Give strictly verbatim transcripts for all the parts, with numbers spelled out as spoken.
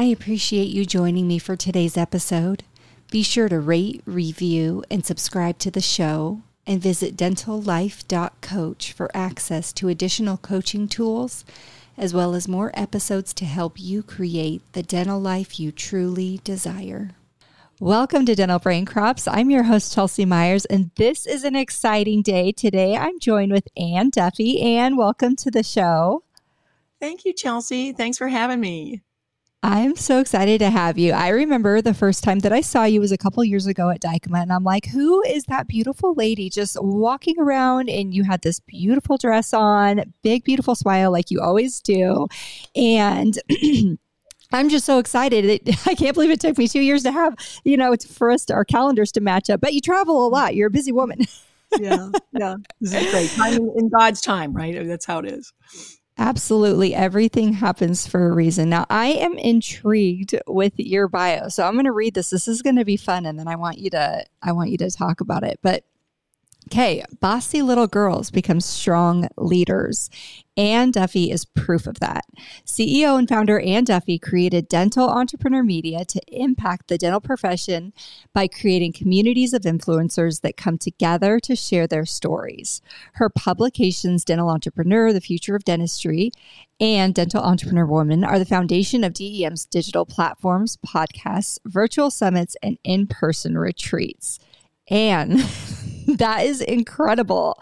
I appreciate you joining me for today's episode. Be sure to rate, review, and subscribe to the show, and visit dental life dot coach for access to additional coaching tools, as well as more episodes to help you create the dental life you truly desire. Welcome to Dental Brain Crops. I'm your host, Chelsea Myers, and this is an exciting day. Today, I'm joined with Ann Duffy. Ann, welcome to the show. Thank you, Chelsea. Thanks for having me. I'm so excited to have you. I remember the first time that I saw you was a couple years ago at Dykema, and I'm like, who is that beautiful lady just walking around? And you had this beautiful dress on, big, beautiful smile like you always do. And I'm just so excited. It, I can't believe it took me two years to have, you know, for us, to, our calendars to match up. But you travel a lot. You're a busy woman. yeah, yeah. This is great. Time in, in God's time, right? That's how it is. Absolutely. Everything happens for a reason. Now, I am intrigued with your bio. So I'm going to read this. This is going to be fun. And then I want you to, I want you to talk about it. But okay, bossy little girls become strong leaders. Ann Duffy is proof of that. C E O and founder Ann Duffy created Dental Entrepreneur Media to impact the dental profession by creating communities of influencers that come together to share their stories. Her publications, Dental Entrepreneur, The Future of Dentistry, and Dental Entrepreneur Woman are the foundation of D E M's digital platforms, podcasts, virtual summits, and in-person retreats. Ann, that is incredible.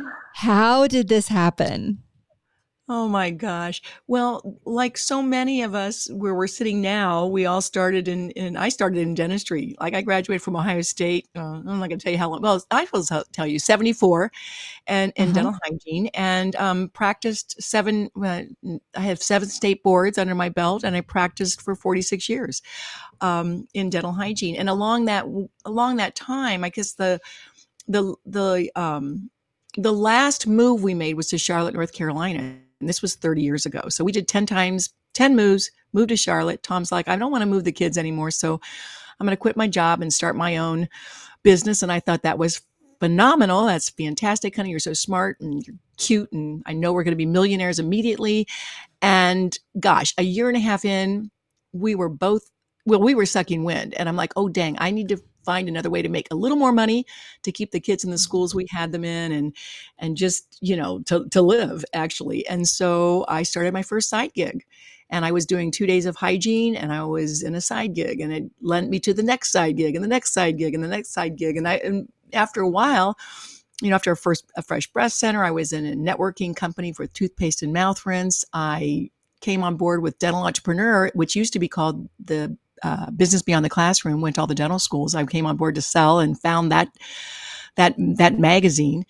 How did this happen? Oh my gosh. Well, like so many of us where we're sitting now, we all started in, in I started in dentistry. Like I graduated from Ohio State. Uh, I'm not going to tell you how long. Well, I will tell you, seventy-four and in uh-huh. dental hygiene and um, practiced seven. Uh, I have seven state boards under my belt and I practiced for forty-six years um, in dental hygiene. And along that, along that time, I guess the, the, the, um, the last move we made was to Charlotte, North Carolina. And this was thirty years ago. So we did ten times, ten moves, moved to Charlotte. Tom's like, I don't want to move the kids anymore. So I'm going to quit my job and start my own business. And I thought that was phenomenal. That's fantastic, honey. You're so smart and you're cute. And I know we're going to be millionaires immediately. And gosh, a year and a half in, we were both, well, we were sucking wind. And I'm like, oh, dang, I need to find another way to make a little more money to keep the kids in the schools we had them in and, and just, you know, to, to live actually. And so I started my first side gig and I was doing two days of hygiene and I was in a side gig and it lent me to the next side gig and the next side gig and the next side gig. And I, and after a while, you know, after a first, a Fresh Breath Center, I was in a networking company for toothpaste and mouth rinse. I came on board with Dental Entrepreneur, which used to be called the Uh, Business Beyond the Classroom, went to all the dental schools. I came on board to sell and found that that that magazine.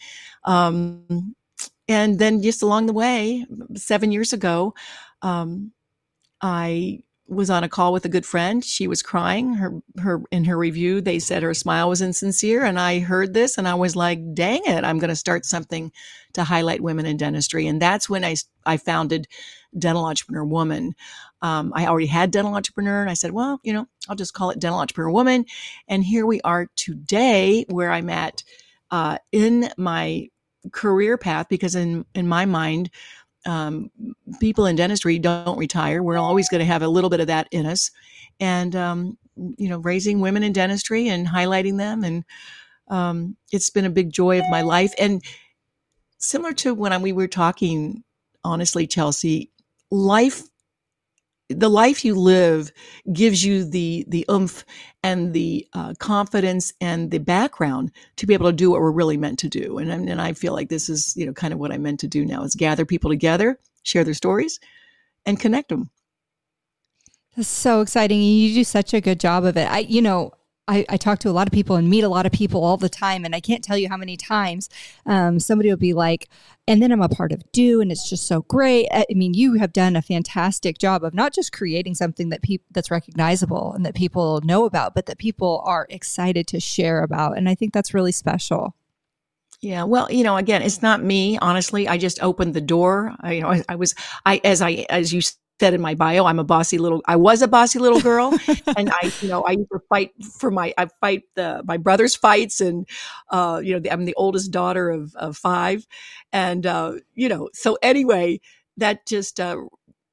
Um, and then just along the way, seven years ago, um, I was on a call with a good friend. She was crying. Her her in her review, they said her smile was insincere. And I heard this and I was like, dang it, I'm going to start something to highlight women in dentistry. And that's when I, I founded Dental Entrepreneur Woman. Um, I already had Dental Entrepreneur and I said, well, you know, I'll just call it Dental Entrepreneur Woman. And here we are today where I'm at uh, in my career path, because in, in my mind, um, people in dentistry don't retire. We're always going to have a little bit of that in us. And, um, you know, raising women in dentistry and highlighting them. And um, it's been a big joy of my life. And similar to when we were talking, honestly, Chelsea, life the life you live gives you the the oomph and the uh, confidence and the background to be able to do what we're really meant to do. And, and I feel like this is, you know, kind of what I'm meant to do now is gather people together, share their stories, and connect them. That's so exciting. You do such a good job of it. I, you know, I, I talk to a lot of people and meet a lot of people all the time. And I can't tell you how many times um, somebody will be like, and then I'm a part of Do, and it's just so great. I mean, you have done a fantastic job of not just creating something that people that's recognizable and that people know about, but that people are excited to share about. And I think that's really special. Yeah. Well, you know, again, it's not me, honestly. I just opened the door. I, you know, I, I was, I, as I, as you said in my bio, I'm a bossy little, I was a bossy little girl. And I, you know, I used to fight for my, I fight the, my brother's fights. And, uh, you know, the, I'm the oldest daughter of, of five. And, uh, you know, so anyway, that just, uh,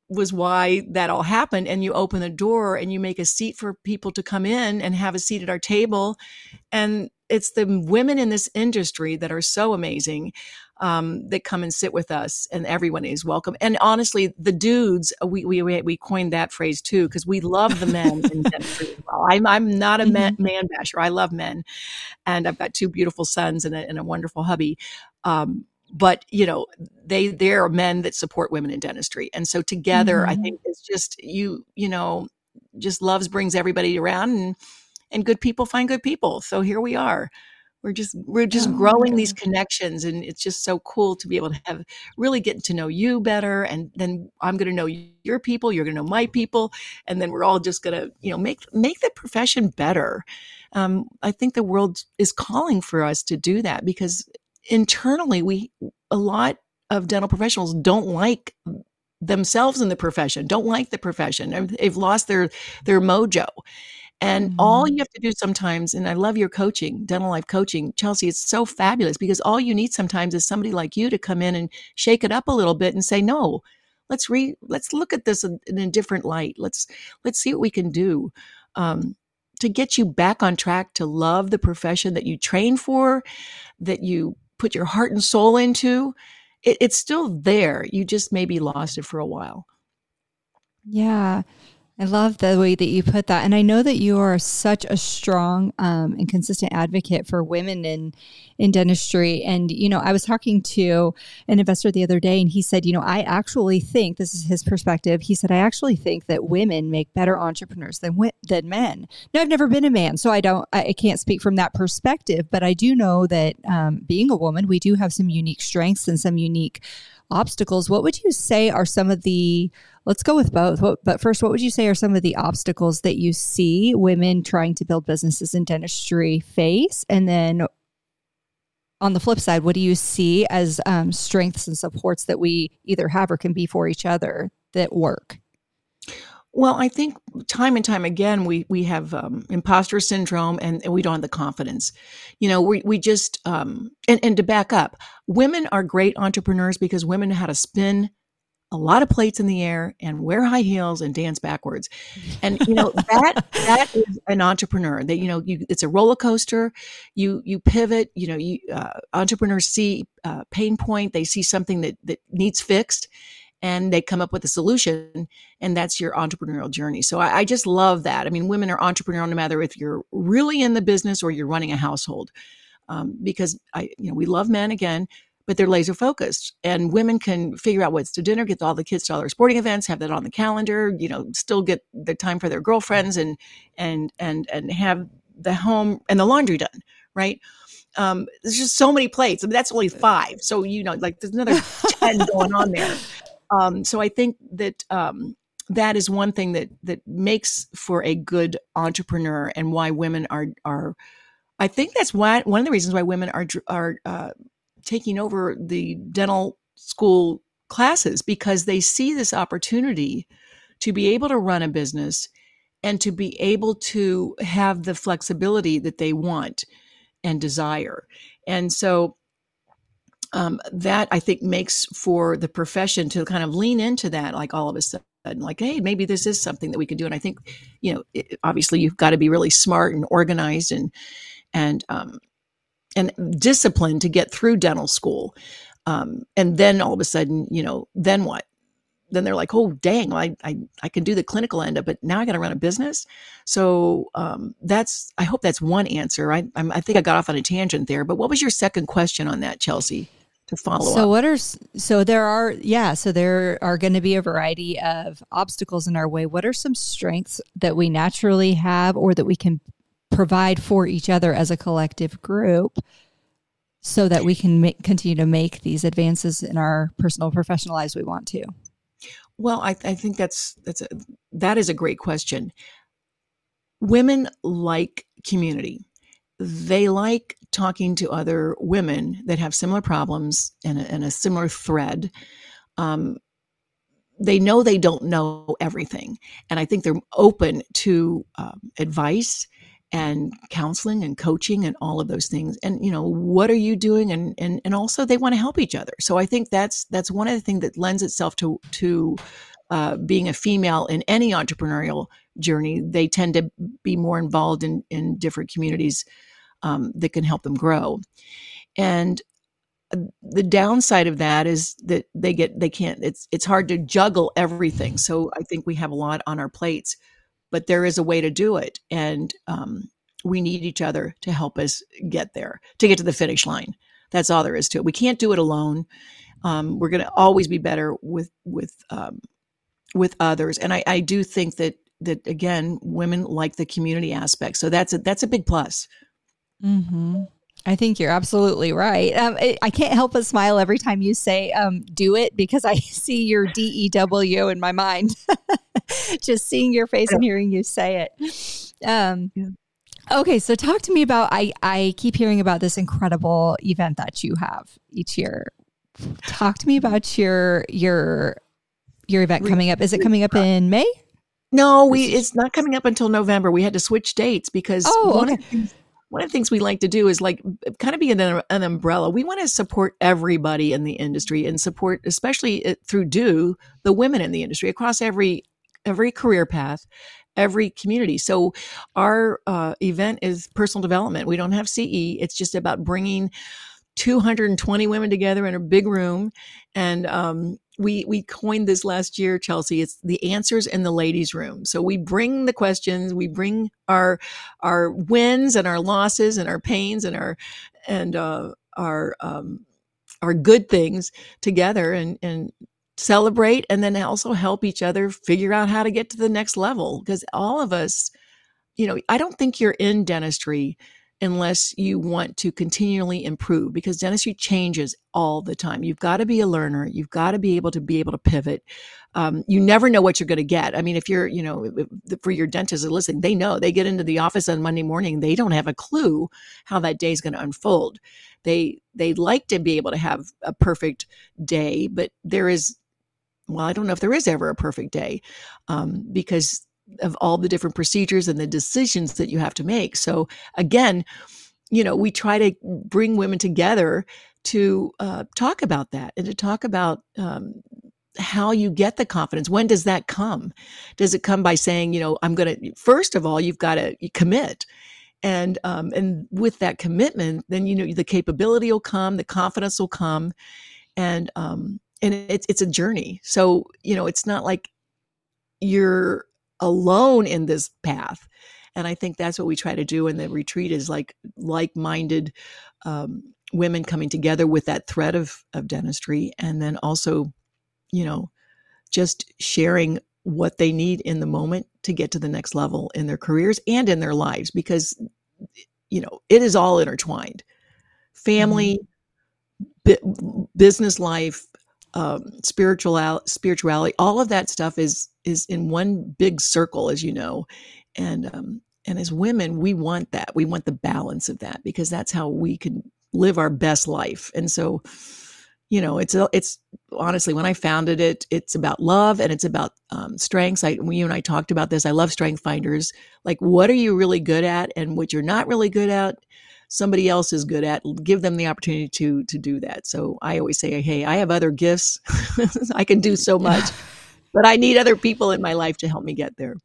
was why that all happened. And you open the door and you make a seat for people to come in and have a seat at our table. And it's the women in this industry that are so amazing, um, that come and sit with us, and everyone is welcome. And honestly, the dudes, we we we coined that phrase too, because we love the men in dentistry as well. I'm I'm not a Mhm. man, man basher. I love men, and I've got two beautiful sons and a, and a wonderful hubby. Um, but you know, they there are men that support women in dentistry, and so together, I Mhm. think it's just you you know, just loves brings everybody around, and and good people find good people. So here we are. We're just we're just Oh my growing these gosh. connections, and it's just so cool to be able to have really getting to know you better, and then I'm going to know your people, you're going to know my people, and then we're all just going to, you know, make make the profession better. Um, I think the world is calling for us to do that, because internally we a lot of dental professionals don't like themselves in the profession, don't like the profession. They've lost their their mojo. And all you Mhm. have to do sometimes, and I love your coaching, Dental Life coaching, Chelsea, it's so fabulous, because all you need sometimes is somebody like you to come in and shake it up a little bit and say, no, let's re, let's look at this in, in a different light. Let's, let's see what we can do, um, to get you back on track to love the profession that you train for, that you put your heart and soul into. It, it's still there. You just maybe lost it for a while. Yeah. I love the way that you put that. And I know that you are such a strong um, and consistent advocate for women in, in dentistry. And, you know, I was talking to an investor the other day, and he said, you know, I actually think, this is his perspective. He said, I actually think that women make better entrepreneurs than, than men. Now, I've never been a man, so I don't, I can't speak from that perspective, but I do know that um, being a woman, we do have some unique strengths and some unique obstacles. What would you say are some of the, let's go with both, what, but first, what would you say are some of the obstacles that you see women trying to build businesses in dentistry face? And then on the flip side, what do you see as um, strengths and supports that we either have or can be for each other that work? Well, I think time and time again, we we have um, imposter syndrome, and, and we don't have the confidence. You know, we we just um, and and to back up, women are great entrepreneurs because women know how to spin a lot of plates in the air and wear high heels and dance backwards. And you know that that is an entrepreneur. That you know, you, it's a roller coaster. You you pivot. You know, you uh, entrepreneurs see uh, pain point. They see something that that needs fixed, and they come up with a solution, and that's your entrepreneurial journey. So I, I just love that. I mean, women are entrepreneurial no matter if you're really in the business or you're running a household, um, because I, you know, we love men again, but they're laser focused, and women can figure out what's to dinner, get all the kids to all their sporting events, have that on the calendar, you know, still get the time for their girlfriends, and, and, and, and have the home and the laundry done. Right. Um, there's just so many plates. I mean, that's only five. So, you know, like there's another ten going on there. Um, so I think that um, that is one thing that that makes for a good entrepreneur, and why women are are. I think that's why one of the reasons why women are are uh, taking over the dental school classes, because they see this opportunity to be able to run a business and to be able to have the flexibility that they want and desire, and so. Um, that I think makes for the profession to kind of lean into that, like all of a sudden, like, hey, maybe this is something that we could do. And I think, you know, it, obviously you've got to be really smart and organized and and um, and disciplined to get through dental school. Um, and then all of a sudden, you know, then what? Then they're like, oh, dang, I, I, I can do the clinical end of it, but now I got to run a business. So um, that's, I hope that's one answer. I, I'm, I think I got off on a tangent there, but what was your second question on that, Chelsea, to follow So up? what are so there are yeah so there are going to be a variety of obstacles in our way. What are some strengths that we naturally have or that we can provide for each other as a collective group so that we can make, continue to make these advances in our personal professional lives we want to? Well, I, I think that's that's a, that is a great question. Women like community. They like talking to other women that have similar problems and a, and a similar thread. Um, they know they don't know everything, and I think they're open to um, advice and counseling and coaching and all of those things. And you know, what are you doing? And and and also they want to help each other. So I think that's that's one of the things that lends itself to to uh, being a female in any entrepreneurial journey, they tend to be more involved in, in different communities um, that can help them grow. And the downside of that is that they get, they can't, it's, it's hard to juggle everything. So I think we have a lot on our plates, but there is a way to do it. And um, we need each other to help us get there, to get to the finish line. That's all there is to it. We can't do it alone. Um, we're going to always be better with, with, um, with others. And I, I do think that, that again, women like the community aspect. So that's a, that's a big plus. Mm-hmm. I think you're absolutely right. Um, I, I can't help but smile every time you say um, do it, because I see your D E W in my mind, just seeing your face and hearing you say it. Um, yeah. Okay, so talk to me about, I, I keep hearing about this incredible event that you have each year. Talk to me about your your your event coming up. Is it coming up in May? No, we it's not coming up until November. We had to switch dates because oh, one okay. of the things, One of the things we like to do is like kind of be an, an umbrella. We want to support everybody in the industry and support, especially through Do, the women in the industry across every every career path, every community. So our uh, event is personal development. We don't have C E. It's just about bringing two hundred twenty women together in a big room. And um, we we coined this last year, Chelsea. It's the answers in the ladies' room. So we bring the questions, we bring our our wins and our losses and our pains and our and uh, our um, our good things together and and celebrate, and then also help each other figure out how to get to the next level. Because all of us, you know, I don't think you're in dentistry unless you want to continually improve, because dentistry changes all the time. You've got to be a learner. You've got to be able to be able to pivot. Um, you never know what you're going to get. I mean, if you're, you know, if, for your dentists that listen, they know they get into the office on Monday morning, they don't have a clue how that day is going to unfold. They, they like to be able to have a perfect day, but there is, well, I don't know if there is ever a perfect day um, because of all the different procedures and the decisions that you have to make. So again, you know, we try to bring women together to uh, talk about that and to talk about um, how you get the confidence. When does that come? Does it come by saying, you know, I'm going to, first of all, you've got to commit. And, um, and with that commitment, then, you know, the capability will come, the confidence will come. And, um, and it's, it's a journey. So, you know, it's not like you're alone in this path. And I think that's what we try to do in the retreat is like like-minded um, women coming together with that thread of, of dentistry. And then also, you know, just sharing what they need in the moment to get to the next level in their careers and in their lives, because, you know, it is all intertwined. Family, mm-hmm. bu- business life, Um, spiritual spirituality, all of that stuff is is in one big circle, as you know, and um, and as women, we want that. We want the balance of that because that's how we can live our best life. And so, you know, it's it's honestly, when I founded it, it's about love and it's about um, strengths. I, you and I talked about this. I love Strength Finders. Like, what are you really good at, and what you're not really good at, somebody else is good at. Give them the opportunity to to do that. So I always say, hey, I have other gifts. I can do so much, but I need other people in my life to help me get there.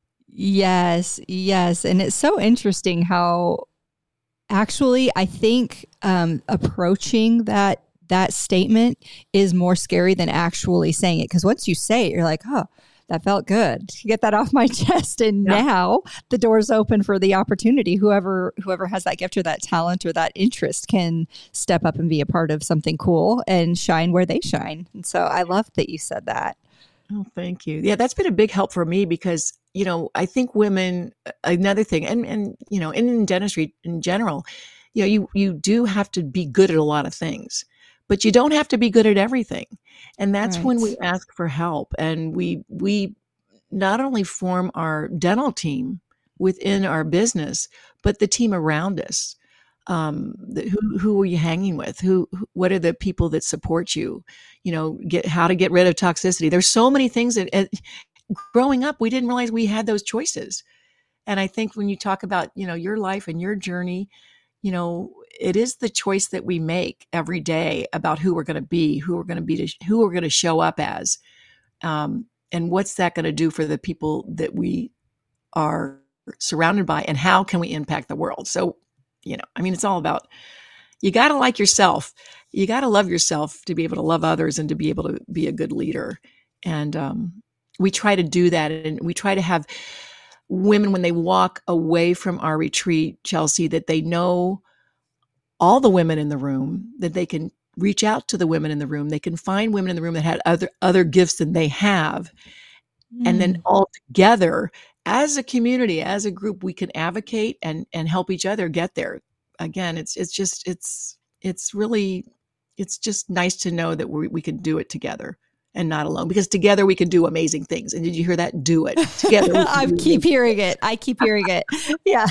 Yes, yes. And it's so interesting how actually I think um, approaching that that statement is more scary than actually saying it. Because once you say it, you're like, oh, that felt good to get that off my chest. And yeah. Now the door's open for the opportunity. Whoever whoever has that gift or that talent or that interest can step up and be a part of something cool and shine where they shine. And so I love that you said that. Oh, thank you. Yeah, that's been a big help for me because, you know, I think women, another thing, and, and you know, in dentistry in general, you know, you, you do have to be good at a lot of things, but you don't have to be good at everything. And that's right. When we ask for help. And we we not only form our dental team within our business, but the team around us. Um, the, who who are you hanging with? Who, who what are the people that support you? You know, get how to get rid of toxicity. There's so many things that uh, growing up we didn't realize we had those choices. And I think when you talk about, you know, your life and your journey, you know, it is the choice that we make every day about who we're going to be, who we're going to be, to, who we're going to show up as. Um, and what's that going to do for the people that we are surrounded by, and how can we impact the world? So, you know, I mean, it's all about, you got to like yourself. You got to love yourself to be able to love others and to be able to be a good leader. And um, we try to do that. And we try to have women, when they walk away from our retreat, Chelsea, that they know all the women in the room, that they can reach out to the women in the room. They can find women in the room that had other, other gifts than they have. Mm. And then all together, as a community, as a group, we can advocate and, and help each other get there. Again, it's, it's just, it's, it's really, it's just nice to know that we, we can do it together and not alone, because together we can do amazing things. And did you hear that? Do it together. I keep hearing it. I keep hearing it. Yeah.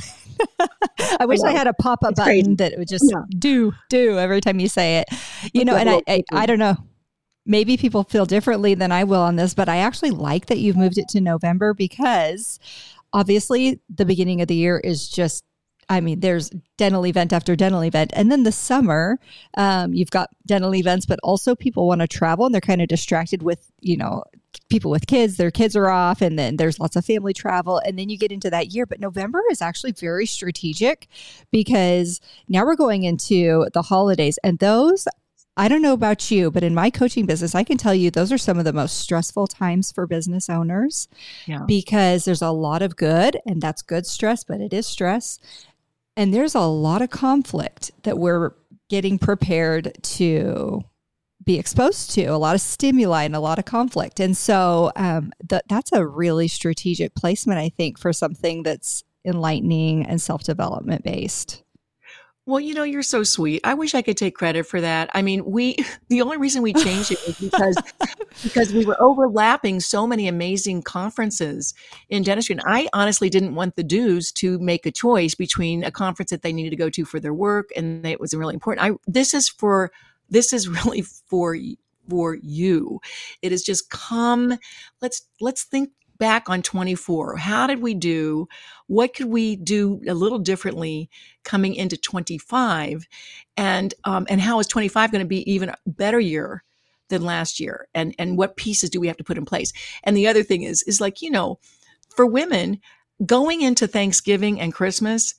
I wish I, I had a pop-up it's button crazy. That would just yeah. do, do every time you say it, you know, and I, I, I don't know, maybe people feel differently than I will on this, but I actually like that you've moved it to November, because obviously the beginning of the year is just, I mean, there's dental event after dental event. And then the summer, um, you've got dental events, but also people want to travel and they're kind of distracted with, you know, people with kids, their kids are off, and then there's lots of family travel. And then you get into that year. But November is actually very strategic, because now we're going into the holidays, and those, I don't know about you, but in my coaching business, I can tell you those are some of the most stressful times for business owners, yeah. because there's a lot of good, and that's good stress, but it is stress. And there's a lot of conflict that we're getting prepared to be exposed to, a lot of stimuli and a lot of conflict. And so um, th- that's a really strategic placement, I think, for something that's enlightening and self-development based. Well, you know, you're so sweet. I wish I could take credit for that. I mean, we, the only reason we changed it was because, because we were overlapping so many amazing conferences in dentistry. And I honestly didn't want the dues to make a choice between a conference that they needed to go to for their work, and it was really important. I, this is for, this is really for, for you. It is just come, let's, let's think back on twenty-four. How did we do? What could we do a little differently coming into twenty-five? And um, and how is twenty-five going to be even a better year than last year? And and what pieces do we have to put in place? And the other thing is, is like, you know, for women going into Thanksgiving and Christmas,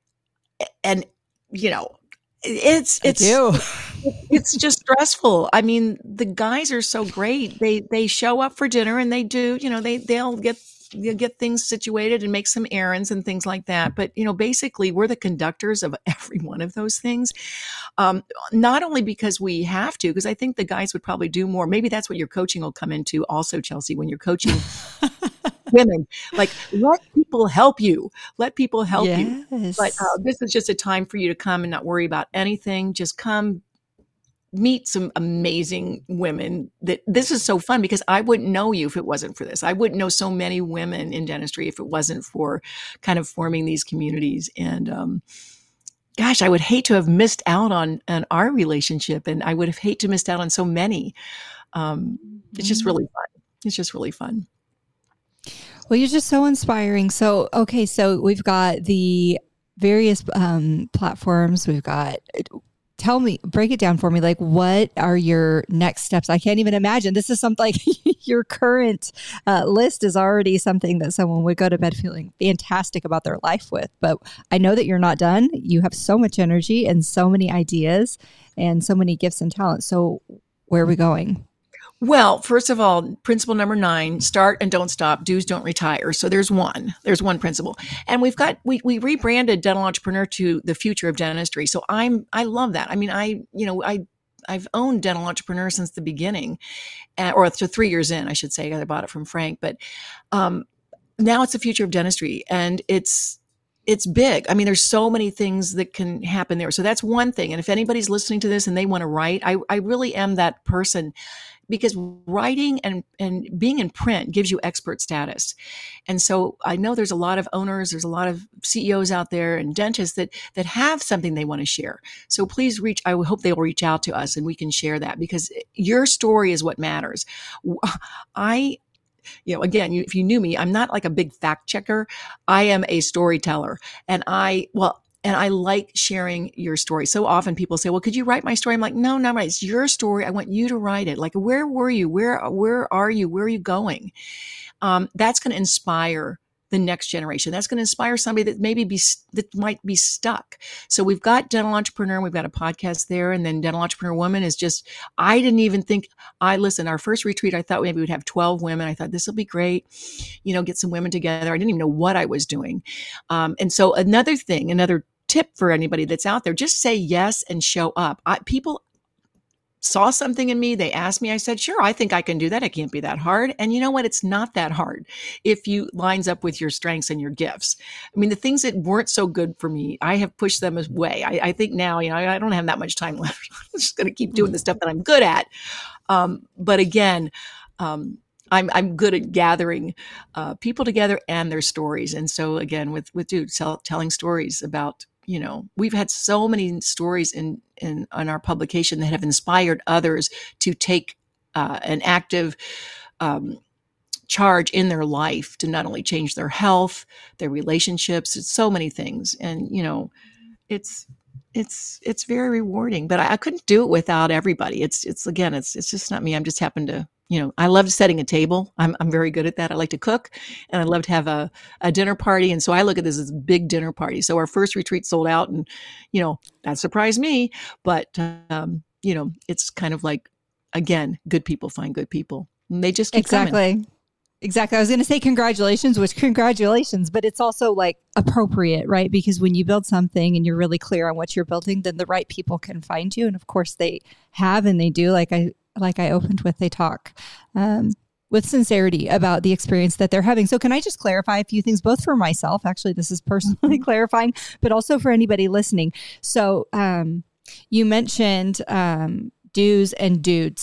and, you know, it's, it's, it's just stressful. I mean, the guys are so great. They, they show up for dinner and they do, you know, they, they'll get, they'll get things situated and make some errands and things like that. But, you know, basically we're the conductors of every one of those things. Um, not only because we have to, because I think the guys would probably do more. Maybe that's what your coaching will come into also, Chelsea, when you're coaching women, like, let people help you, let people help yes. you. But uh, this is just a time for you to come and not worry about anything. Just come meet some amazing women. That this is so fun, because I wouldn't know you if it wasn't for this. I wouldn't know so many women in dentistry if it wasn't for kind of forming these communities. And, um, gosh, I would hate to have missed out on, on our relationship, and I would have hate to missed out on so many. Um, it's just really fun. It's just really fun. Well, you're just so inspiring. So, okay, so we've got the various um, platforms. We've got, tell me, break it down for me. Like, what are your next steps? I can't even imagine. This is something like your current uh, list is already something that someone would go to bed feeling fantastic about their life with. But I know that you're not done. You have so much energy and so many ideas and so many gifts and talents. So where are we going? Well, first of all, principle number nine, start and don't stop, do's don't retire. So there's one, there's one principle. And we've got, we, we rebranded Dental Entrepreneur to the future of dentistry. So I'm, I love that. I mean, I, you know, I, I've owned Dental Entrepreneur since the beginning, uh, or to three years in, I should say. I bought it from Frank, but um, now it's the future of dentistry, and it's, it's big. I mean, there's so many things that can happen there. So that's one thing. And if anybody's listening to this and they want to write, I, I really am that person, because writing and, and being in print gives you expert status. And so I know there's a lot of owners, there's a lot of C E Os out there and dentists that, that have something they want to share. So please reach, I hope they'll reach out to us and we can share that, because your story is what matters. I, you know, again, you, if you knew me, I'm not like a big fact checker. I am a storyteller. And I, well, and I like sharing your story. So often people say, well, could you write my story? I'm like, no, no, no, it's your story. I want you to write it. Like, where were you? Where, where are you? Where are you going? Um, that's going to inspire the next generation. That's going to inspire somebody that maybe be, that might be stuck. So we've got Dental Entrepreneur, we've got a podcast there. And then Dental Entrepreneur Woman is just, I didn't even think, I listen, our first retreat, I thought maybe we'd have twelve women. I thought this will be great, you know, get some women together. I didn't even know what I was doing. Um, and so another thing, another tip for anybody that's out there, just say yes and show up. I, people saw something in me. They asked me, I said, sure, I think I can do that. It can't be that hard. And you know what? It's not that hard if you lines up with your strengths and your gifts. I mean, the things that weren't so good for me, I have pushed them away. I, I think now, you know, I don't have that much time left. I'm just going to keep doing the stuff that I'm good at. Um, but again, um, I'm I'm good at gathering uh, people together and their stories. And so again, with with dude tell, telling stories about, you know, we've had so many stories in, in, in our publication that have inspired others to take uh, an active um, charge in their life to not only change their health, their relationships, it's so many things. And, you know, it's, it's, it's very rewarding, but I, I couldn't do it without everybody. It's, it's, again, it's, it's just not me. I'm just happen to, you know, I love setting a table. I'm I'm very good at that. I like to cook, and I love to have a, a dinner party. And so I look at this as a big dinner party. So our first retreat sold out, and, you know, that surprised me. But, um, you know, it's kind of like, again, good people find good people. And they just keep exactly. coming. Exactly. I was going to say congratulations, which congratulations, but it's also like appropriate, right? Because when you build something and you're really clear on what you're building, then the right people can find you. And of course they have, and they do. Like I, like I opened with, they talk um, with sincerity about the experience that they're having. So can I just clarify a few things, both for myself, actually, this is personally clarifying, but also for anybody listening. So um, you mentioned um, do's and dudes.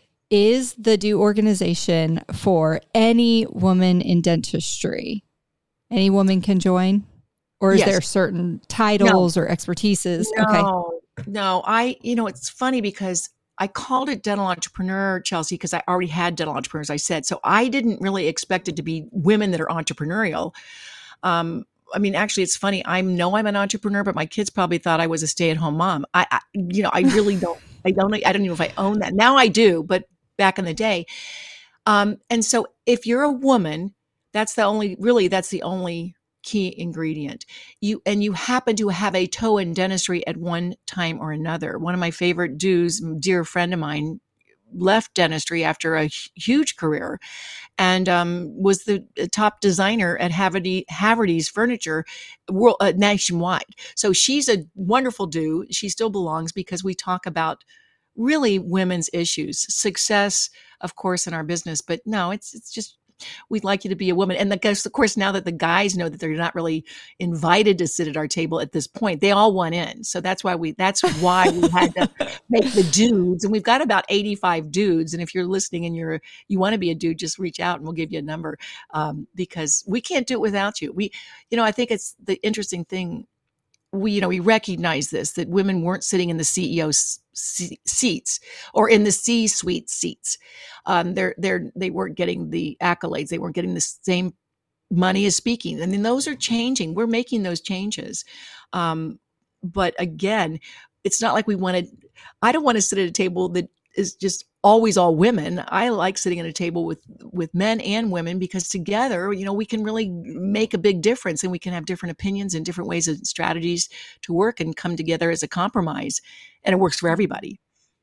Is the Do organization for any woman in dentistry? Any woman can join? Or is Yes. there certain titles no. or expertises? No, okay. No, I, you know, it's funny because I called it Dental Entrepreneur, Chelsea, because I already had dental entrepreneurs, I said. So I didn't really expect it to be women that are entrepreneurial. Um, I mean, actually, it's funny. I know I'm an entrepreneur, but my kids probably thought I was a stay-at-home mom. I, I you know, I really don't, I don't, I don't even know if I own that. Now I do, but back in the day. Um, and so if you're a woman, that's the only, really, that's the only key ingredient. You, and you happen to have a toe in dentistry at one time or another. One of my favorite dudes, dear friend of mine, left dentistry after a huge career and um, was the top designer at Haverty, Haverty's Furniture world, uh, nationwide. So she's a wonderful dude. She still belongs because we talk about really women's issues, success, of course, in our business. But no, it's it's just, we'd like you to be a woman. And the guys, of course, now that the guys know that they're not really invited to sit at our table at this point, they all want in. So that's why we, that's why we had to make the dudes. And we've got about eighty-five dudes. And if you're listening and you're, you want to be a dude, just reach out and we'll give you a number. Um, because we can't do it without you. We, you know, I think it's the interesting thing. We, you know, we recognize this, that women weren't sitting in the C E O c- seats or in the C-suite seats. Um, they're, they're, they weren't getting the accolades. They weren't getting the same money as speaking. And then those are changing. We're making those changes. Um, but again, it's not like we wanted, I don't want to sit at a table that is just always all women. I like sitting at a table with, with men and women because together, you know, we can really make a big difference and we can have different opinions and different ways and strategies to work and come together as a compromise. And it works for everybody.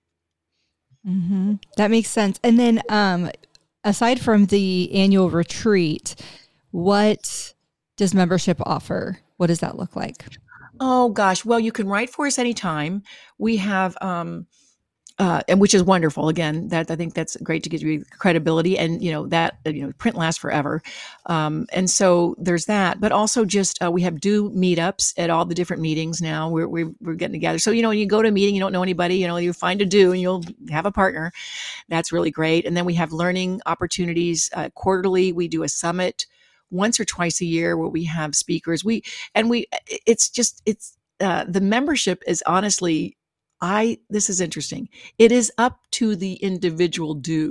Mm-hmm. That makes sense. And then um, aside from the annual retreat, what does membership offer? What does that look like? Oh gosh. Well, you can write for us anytime. We have, um, Uh, and which is wonderful. Again, that I think that's great to give you credibility, and you know that you know print lasts forever. Um, and so there's that, but also just uh, we have do meetups at all the different meetings now. We're, we're we're getting together. So you know, when you go to a meeting, you don't know anybody. You know, you find a do, and you'll have a partner. That's really great. And then we have learning opportunities uh, quarterly. We do a summit once or twice a year where we have speakers. We and we. It's just it's uh, the membership is honestly. I, this is interesting. It is up to the individual do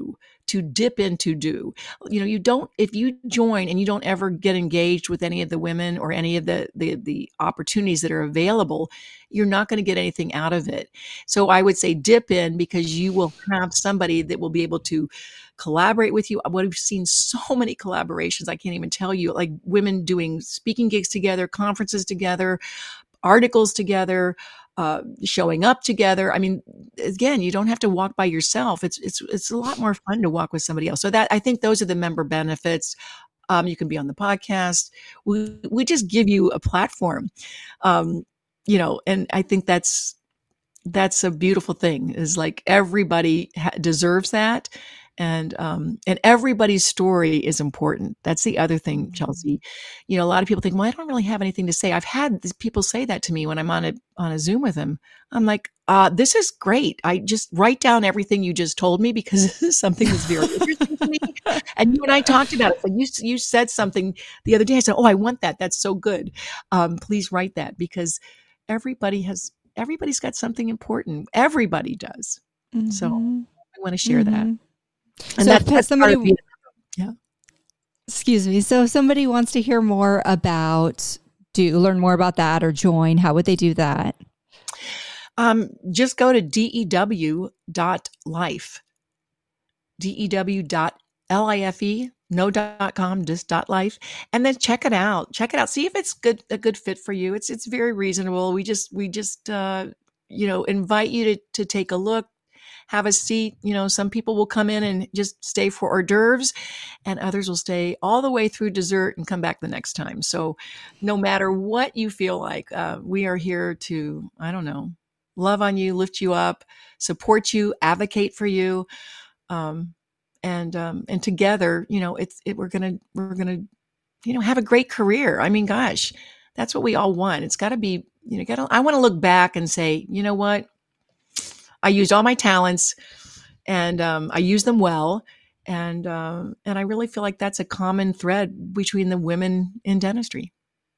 to dip into do. You know, you don't, if you join and you don't ever get engaged with any of the women or any of the, the, the opportunities that are available, you're not going to get anything out of it. So I would say dip in, because you will have somebody that will be able to collaborate with you. We've seen so many collaborations. I can't even tell you, like women doing speaking gigs together, conferences together, articles together, uh, showing up together. I mean, again, you don't have to walk by yourself. It's, it's, it's a lot more fun to walk with somebody else. So that, I think those are the member benefits. Um, you can be on the podcast. We, we just give you a platform. Um, you know, and I think that's, that's a beautiful thing, is like everybody ha- deserves that. And, um, and everybody's story is important. That's the other thing, Chelsea. You know, a lot of people think, well, I don't really have anything to say. I've had these people say that to me when I'm on a, on a Zoom with them. I'm like, uh, this is great. I just write down everything you just told me, because this is something that's very interesting to me. And you and I talked about it. So you, you said something the other day. I said, oh, I want that. That's so good. Um, please write that, because everybody has, everybody's got something important. Everybody does. Mm-hmm. So I want to share mm-hmm. that. And so that's, if that's somebody, part of yeah. Excuse me. So if somebody wants to hear more about, do learn more about that or join, how would they do that? Um, just go to dew dot life, dew dot life, no dot com, just dot life, and then check it out. Check it out. See if it's good, a good fit for you. It's, it's very reasonable. We just, we just, uh, you know, invite you to, to take a look, have a seat. You know, some people will come in and just stay for hors d'oeuvres, and others will stay all the way through dessert and come back the next time. So no matter what you feel like, uh, we are here to, I don't know, love on you, lift you up, support you, advocate for you. Um, and, um, and together, you know, it's, it, we're going to, we're going to, you know, have a great career. I mean, gosh, that's what we all want. It's gotta be, you know, gotta, I want to look back and say, you know what? I used all my talents, and um, I used them well. And, um, and I really feel like that's a common thread between the women in dentistry.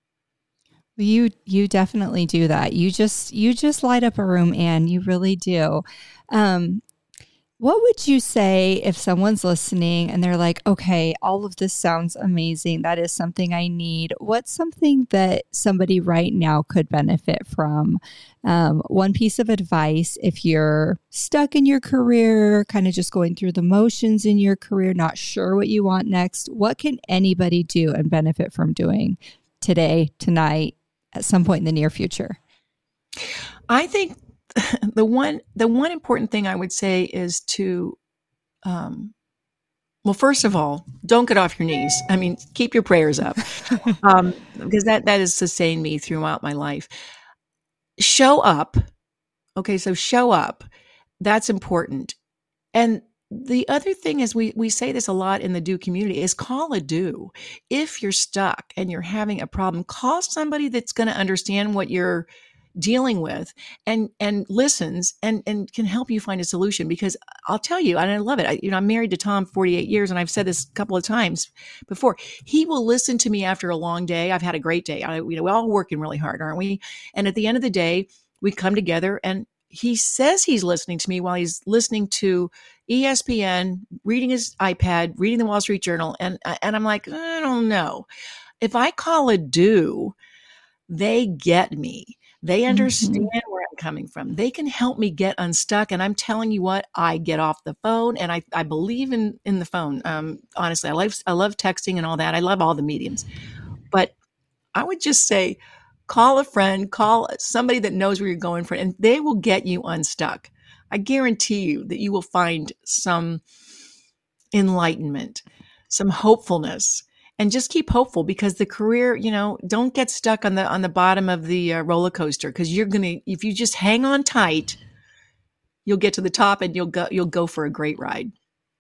You, you definitely do that. You just, you just light up a room, Anne. You really do. Um, what would you say if someone's listening and they're like, okay, all of this sounds amazing. That is something I need. What's something that somebody right now could benefit from? Um, one piece of advice, if you're stuck in your career, kind of just going through the motions in your career, not sure what you want next, what can anybody do and benefit from doing today, tonight, at some point in the near future? I think the one, the one important thing I would say is to, um, well, first of all, don't get off your knees. I mean, keep your prayers up, um, because that, that has sustained me throughout my life. Show up. Okay. So show up. That's important. And the other thing is, we, we say this a lot in the do community, is call a do. If you're stuck and you're having a problem, call somebody that's going to understand what you're dealing with, and, and listens and, and can help you find a solution. Because I'll tell you, and I love it. I, you know, I'm married to Tom forty-eight years, and I've said this a couple of times before. He will listen to me after a long day. I've had a great day. I, you know, we're all working really hard, aren't we? And at the end of the day, we come together, and he says he's listening to me while he's listening to E S P N, reading his iPad, reading the Wall Street Journal. And, and I'm like, I don't know. If I call a do, they get me. They understand mm-hmm. where I'm coming from. They can help me get unstuck. And I'm telling you what, I get off the phone, and I, I believe in, in the phone. Um, honestly, I love, I love texting and all that. I love all the mediums, but I would just say, call a friend, call somebody that knows where you're going for, and they will get you unstuck. I guarantee you that you will find some enlightenment, some hopefulness. And just keep hopeful, because the career, you know, don't get stuck on the on the bottom of the uh, roller coaster, because you're gonna, if you just hang on tight, you'll get to the top, and you'll go you'll go for a great ride.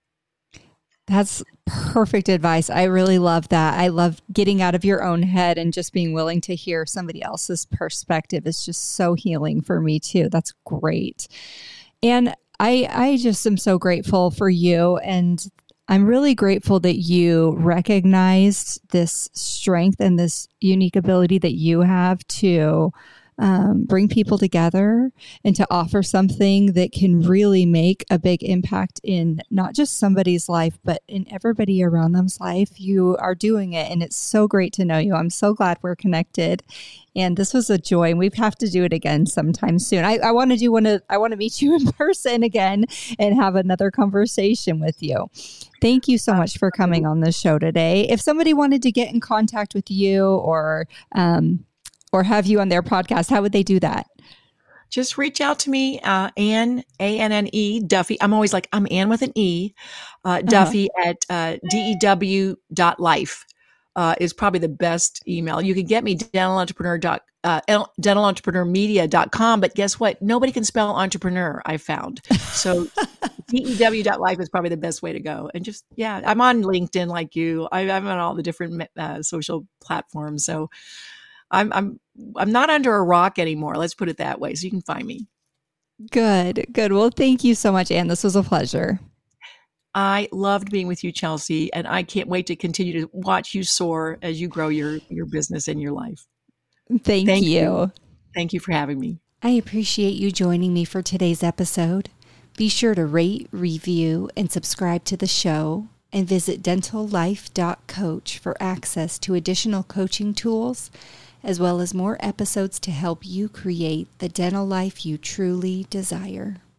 That's perfect advice. I really love that. I love getting out of your own head and just being willing to hear somebody else's perspective is just so healing for me too. That's great. And I I just am so grateful for you, and I'm really grateful that you recognized this strength and this unique ability that you have to um, bring people together and to offer something that can really make a big impact in not just somebody's life, but in everybody around them's life. You are doing it, and it's so great to know you. I'm so glad we're connected. And this was a joy, and we have to do it again sometime soon. I, I want to do one of, I want to meet you in person again and have another conversation with you. Thank you so much for coming on the show today. If somebody wanted to get in contact with you or um, or have you on their podcast, how would they do that? Just reach out to me, uh, Anne, A N N E, Duffy. I'm always like, I'm Anne with an E, uh, Duffy uh-huh. at uh, D E W dot life. Uh, is probably the best email. You can get me dental entrepreneur dot uh, dental entrepreneur media dot com, but guess what? Nobody can spell entrepreneur, I found. So D E W dot life is probably the best way to go. And just, yeah, I'm on LinkedIn like you. I, I'm on all the different uh, social platforms. So I'm, I'm, I'm not under a rock anymore. Let's put it that way. So you can find me. Good, good. Well, thank you so much, Anne. This was a pleasure. I loved being with you, Chelsea, and I can't wait to continue to watch you soar as you grow your, your business and your life. Thank, Thank you. you. Thank you for having me. I appreciate you joining me for today's episode. Be sure to rate, review, and subscribe to the show, and visit dental life dot coach for access to additional coaching tools, as well as more episodes to help you create the dental life you truly desire.